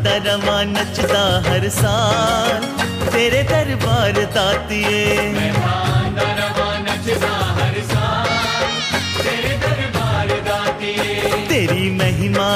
आंदा रवां नचदा हर साल तेरे दरबार दातिए। मैं आंदा रवां नचदा हर साल तेरे दरबार दातिए। तेरी महिमा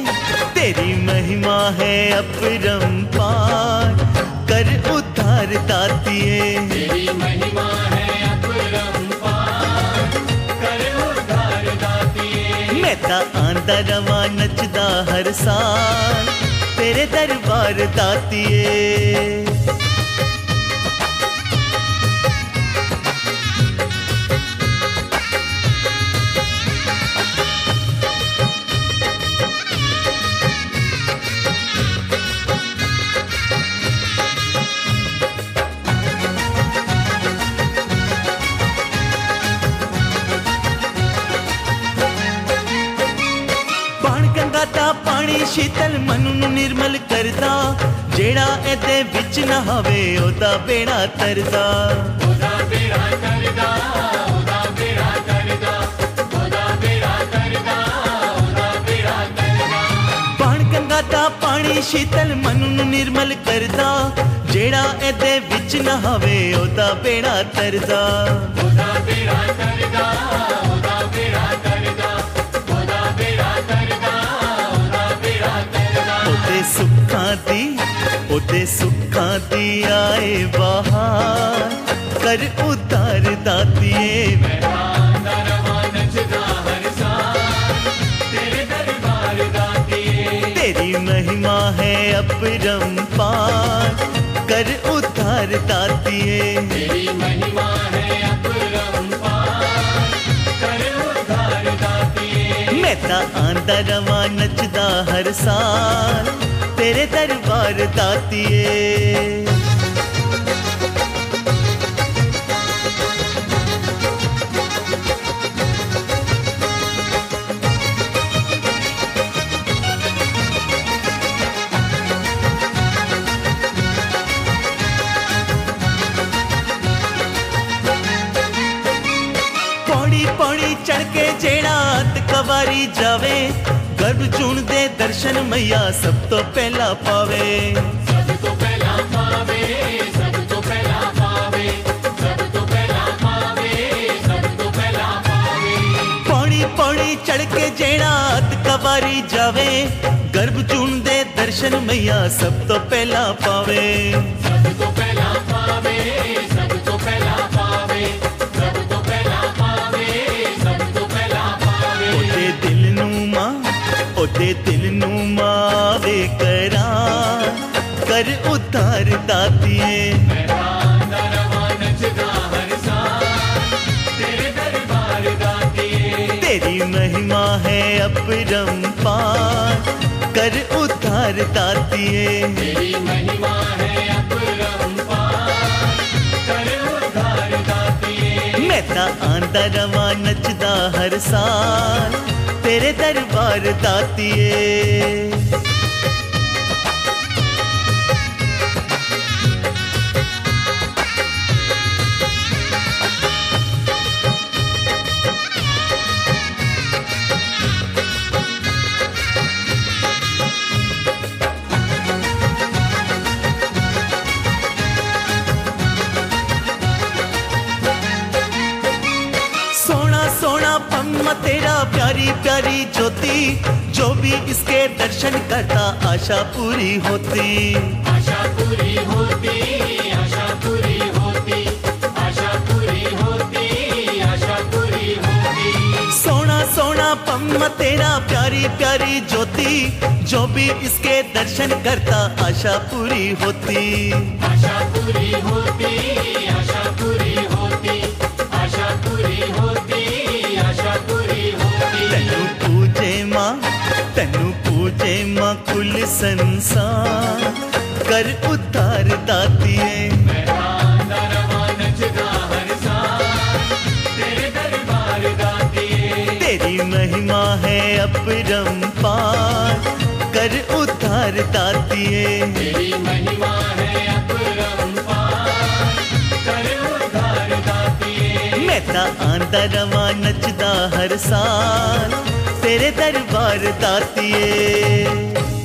है अपरंपार कर उद्धार दातिए। तेरी महिमा है अपरंपार कर उद्धार दातिए। मैं ता आंदा रवां नचदा हर साल तेरे दरबार दातिए। पानी शीतल मनु नूं निर्मल करदा जेड़ा एदे विच नहावे ओदा बेड़ा तरदा। ओदा बेड़ा करदा ओदा बेड़ा करदा ओदा बेड़ा करदा ओदा बेड़ा करदा। बाण गंगा दा पानी शीतल मनु नूं निर्मल करदा जेड़ा एदे विच नहावे ओदा बेड़ा तरदा। ओदा बेड़ा करदा ओदा बेड़ा करदा ओदा बेड़ा करदा। ओदे सुखां दी आए बहार कर उद्धार दातिए। मैं आंदा रवां नचदा हर साल तेरे दरबार दातिए। तेरी महिमा है अपरंपार कर उद्धार दातिए। तेरी महिमा है अपरंपार कर उद्धार दातिए। मैं ता आंदा रवां नचदा हर साल तेरे दरबार दातिए। पौड़ी पौड़ी चढ़ के जेड़ा कवारी जावे गर्भ जून दे दर्शन मैया सब तो पहला पावे। सब तो पहला पावे सब तो पहला पावे सब तो पहला पावे सब तो पहला पावे। पौड़ी पौड़ी चढ़ के जेड़ा कवारी जावे गर्भ जून दे दर्शन मैया सब तो पहला पावे। सब तो पहला पावे सब तो पहला पावे सब तो पहला पावे सब तो पहला पावे। ओदे दिल नूं मावे करार कर उद्धार दातिए। मैं आंदा रवां नचदा हर साल तेरे दरबार दातिए। तेरी महिमा है अपरंपार कर उद्धार दातिए। तेरी महिमा है अपरंपार कर उद्धार दातिए। मैं ता आंदा रवां नचदा हर साल तेरे दरबार दातिए। सोना सोना पम्मा तेरा प्यारी प्यारी ज्योति जो भी इसके दर्शन करता आशा पूरी होती। आशा पूरी होती आशा पूरी होती आशा पूरी होती आशा पूरी होती। सोना सोना पम्मा तेरा प्यारी प्यारी ज्योति जो भी इसके दर्शन करता आशा पूरी होती। आशा पूरी होती आशा पूरी होती आशा पूरी होती आशा पूरी होती। तनु पूजे माँ कुल संसार कर उद्धार दातिए। मैं आंदा रवां नचदा हर साल तेरे दरबार दातिए। तेरी महिमा है अपरंपार कर उद्धार दातिए। तेरी महिमा है अपरंपार कर उद्धार दातिए। मैं ता आंदा रवां नचदा हर साल तेरे दरबार दातिए।